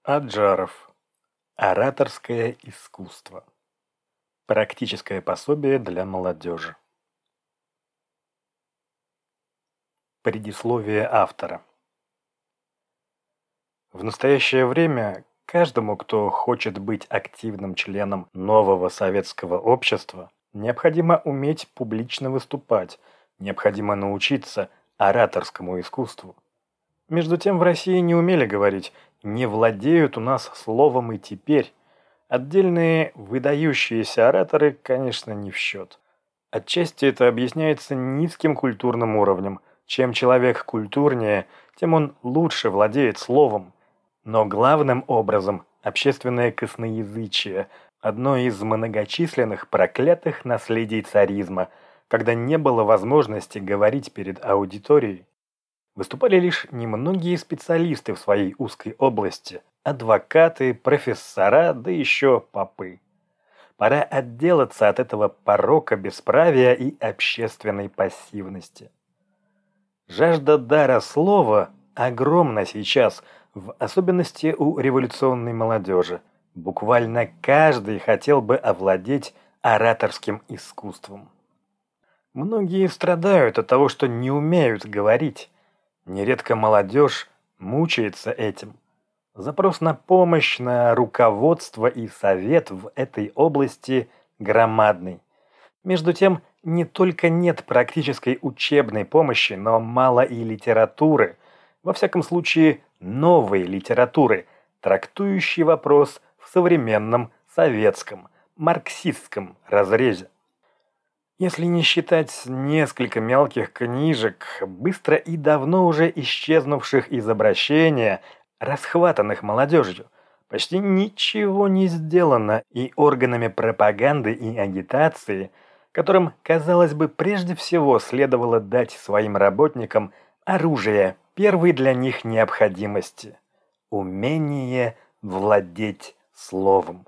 Аджаров. Ораторское искусство. Практическое пособие для молодежи. Предисловие автора. В настоящее время каждому, кто хочет быть активным членом нового советского общества, необходимо уметь публично выступать, необходимо научиться ораторскому искусству. Между тем в России не умели говорить, не владеют у нас словом и теперь. Отдельные выдающиеся ораторы, конечно, не в счет. Отчасти это объясняется низким культурным уровнем. Чем человек культурнее, тем он лучше владеет словом. Но главным образом общественное косноязычие – одно из многочисленных проклятых наследий царизма, когда не было возможности говорить перед аудиторией. Выступали лишь немногие специалисты в своей узкой области – адвокаты, профессора, да еще попы. Пора отделаться от этого порока бесправия и общественной пассивности. Жажда дара слова огромна сейчас, в особенности у революционной молодежи. Буквально каждый хотел бы овладеть ораторским искусством. Многие страдают от того, что не умеют говорить. Нередко молодежь мучается этим. Запрос на помощь, на руководство и совет в этой области громадный. Между тем, не только нет практической учебной помощи, но мало и литературы, во всяком случае новой литературы, трактующей вопрос в современном советском, марксистском разрезе. Если не считать несколько мелких книжек, быстро и давно уже исчезнувших из обращения, расхватанных молодежью, почти ничего не сделано и органами пропаганды и агитации, которым, казалось бы, прежде всего следовало дать своим работникам оружие первой для них необходимости – умение владеть словом.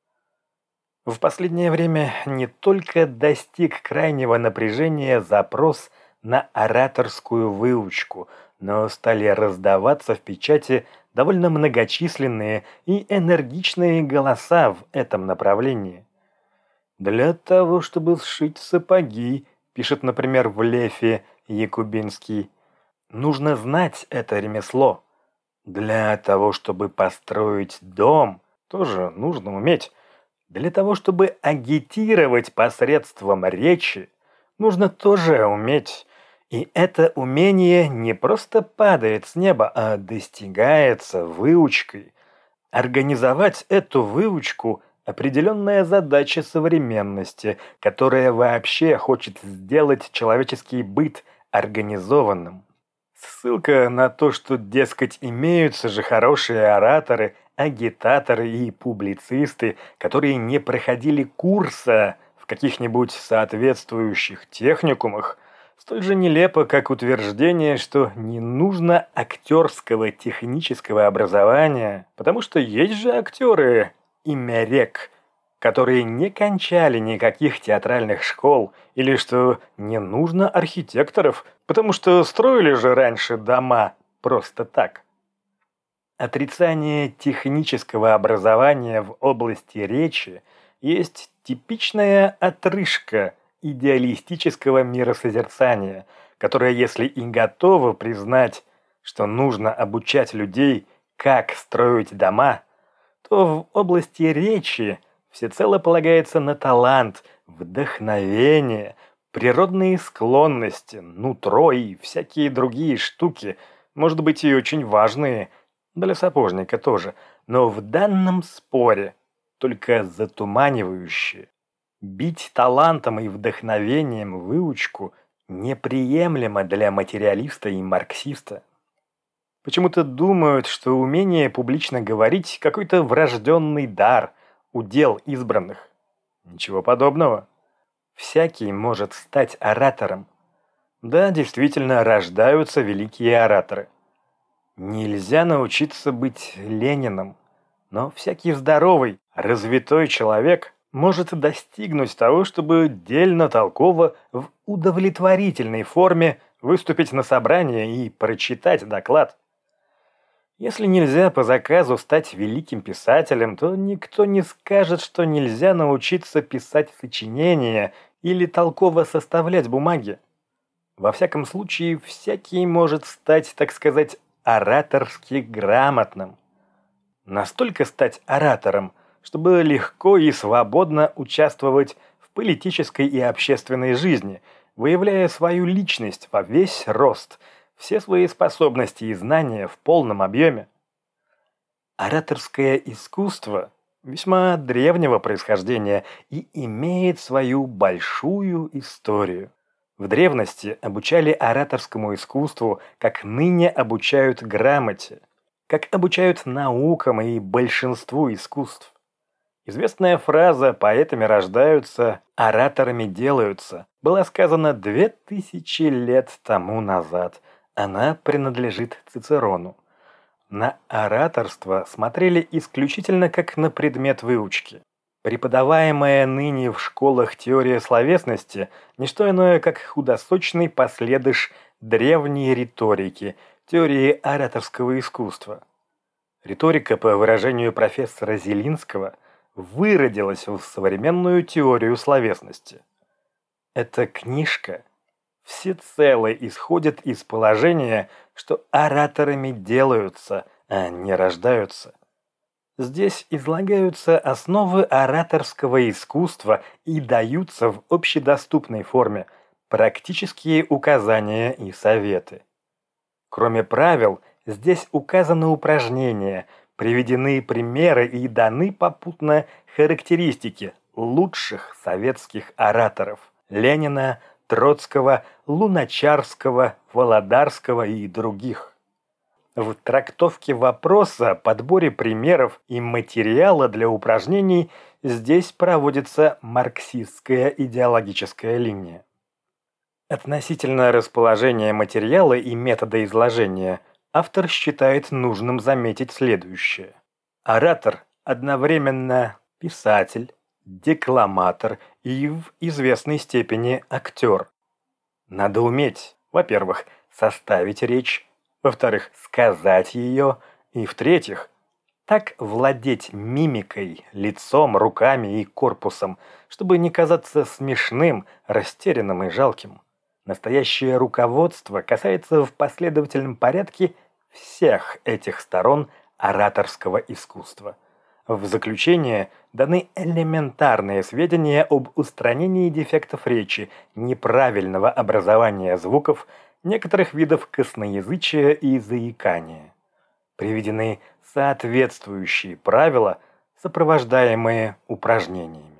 В последнее время не только достиг крайнего напряжения запрос на ораторскую выучку, но стали раздаваться в печати довольно многочисленные и энергичные голоса в этом направлении. «Для того, чтобы сшить сапоги», пишет, например, в Лефе Якубинский, нужно знать это ремесло. Для того, чтобы построить дом, тоже нужно уметь. Для того, чтобы агитировать посредством речи, нужно тоже уметь. И это умение не просто падает с неба, а достигается выучкой. Организовать эту выучку – определенная задача современности, которая вообще хочет сделать человеческий быт организованным. Ссылка на то, что, дескать, имеются же хорошие ораторы, агитаторы и публицисты, которые не проходили курса в каких-нибудь соответствующих техникумах, столь же нелепо, как утверждение, что не нужно актерского технического образования, потому что есть же актеры, имя рек, которые не кончали никаких театральных школ, или что не нужно архитекторов, потому что строили же раньше дома просто так. Отрицание технического образования в области речи есть типичная отрыжка идеалистического миросозерцания, которое, если и готово признать, что нужно обучать людей, как строить дома, то в области речи всецело полагается на талант, вдохновение, природные склонности, нутро и всякие другие штуки, может быть, и очень важные, для сапожника тоже, но в данном споре только затуманивающие. Бить талантом и вдохновением выучку неприемлемо для материалиста и марксиста. Почему-то думают, что умение публично говорить – какой-то врожденный дар, удел избранных. Ничего подобного. Всякий может стать оратором. Да, действительно, рождаются великие ораторы. Нельзя научиться быть Лениным, но всякий здоровый, развитой человек может достигнуть того, чтобы дельно-толково в удовлетворительной форме выступить на собрании и прочитать доклад. Если нельзя по заказу стать великим писателем, то никто не скажет, что нельзя научиться писать сочинения или толково составлять бумаги. Во всяком случае, всякий может стать, так сказать, ораторски грамотным. Настолько стать оратором, чтобы легко и свободно участвовать в политической и общественной жизни, выявляя свою личность во весь рост, все свои способности и знания в полном объеме. Ораторское искусство весьма древнего происхождения и имеет свою большую историю. В древности обучали ораторскому искусству, как ныне обучают грамоте, как обучают наукам и большинству искусств. Известная фраза «поэтами рождаются, ораторами делаются» была сказана 2000 лет тому назад. Она принадлежит Цицерону. На ораторство смотрели исключительно как на предмет выучки. Преподаваемая ныне в школах теория словесности – не что иное, как худосочный последыш древней риторики, теории ораторского искусства. Риторика, по выражению профессора Зелинского, выродилась в современную теорию словесности. Эта книжка всецело исходит из положения, что ораторами делаются, а не рождаются. Здесь излагаются основы ораторского искусства и даются в общедоступной форме практические указания и советы. Кроме правил, здесь указаны упражнения, приведены примеры и даны попутно характеристики лучших советских ораторов – Ленина, Троцкого, Луначарского, Володарского и других. В трактовке вопроса, подборе примеров и материала для упражнений здесь проводится марксистская идеологическая линия. Относительно расположения материала и метода изложения автор считает нужным заметить следующее. Оратор одновременно писатель, декламатор и в известной степени актер. Надо уметь, во-первых, составить речь, во-вторых, сказать ее, и в-третьих, так владеть мимикой, лицом, руками и корпусом, чтобы не казаться смешным, растерянным и жалким. Настоящее руководство касается в последовательном порядке всех этих сторон ораторского искусства. В заключение даны элементарные сведения об устранении дефектов речи, неправильного образования звуков, некоторых видов косноязычия и заикания. Приведены соответствующие правила, сопровождаемые упражнениями.